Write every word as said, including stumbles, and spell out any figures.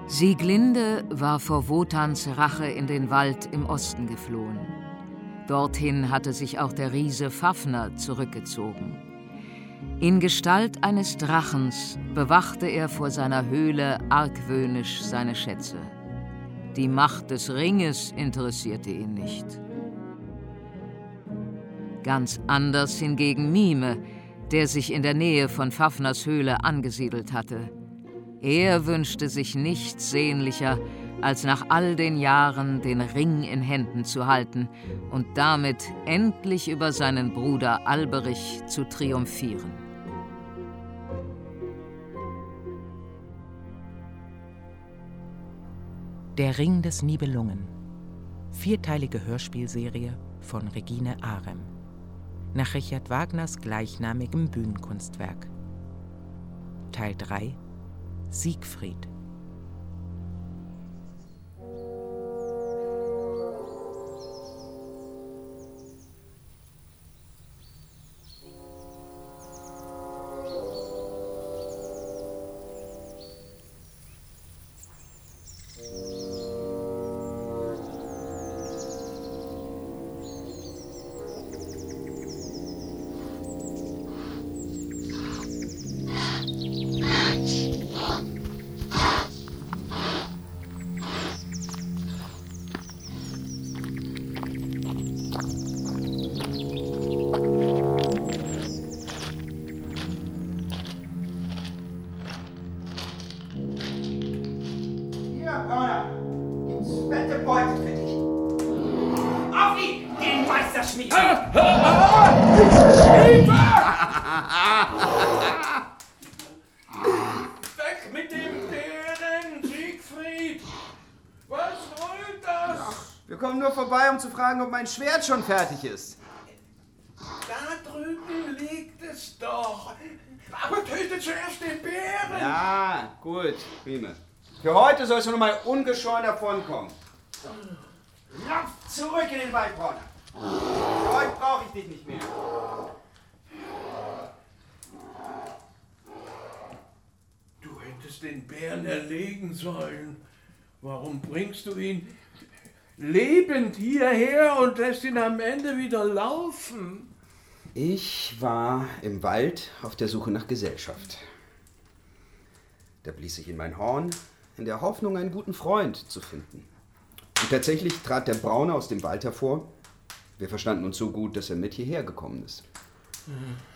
Sieglinde war vor Wotans Rache in den Wald im Osten geflohen. Dorthin hatte sich auch der Riese Fafner zurückgezogen. In Gestalt eines Drachens bewachte er vor seiner Höhle argwöhnisch seine Schätze. Die Macht des Ringes interessierte ihn nicht. Ganz anders hingegen Mime, der sich in der Nähe von Fafners Höhle angesiedelt hatte. Er wünschte sich nichts sehnlicher, als nach all den Jahren den Ring in Händen zu halten und damit endlich über seinen Bruder Alberich zu triumphieren. Der Ring des Nibelungen. Vierteilige Hörspielserie von Regine Arem. Nach Richard Wagners gleichnamigem Bühnenkunstwerk. Teil drei. Siegfried. Weg mit dem Bären, Siegfried! Was soll das? Ach, wir kommen nur vorbei, um zu fragen, ob mein Schwert schon fertig ist. Da drüben liegt es doch. Aber tötet zuerst den Bären. Ja, gut, prima. Für heute sollst du noch mal ungeschoren davonkommen. So. Lauf zurück in den Wald, Brauner. Für heute brauche ich dich nicht mehr. Du hättest den Bären erlegen sollen. Warum bringst du ihn lebend hierher und lässt ihn am Ende wieder laufen? Ich war im Wald auf der Suche nach Gesellschaft. Da blies ich in mein Horn, in der Hoffnung, einen guten Freund zu finden. Und tatsächlich trat der Braune aus dem Wald hervor. Wir verstanden uns so gut, dass er mit hierher gekommen ist. Mhm.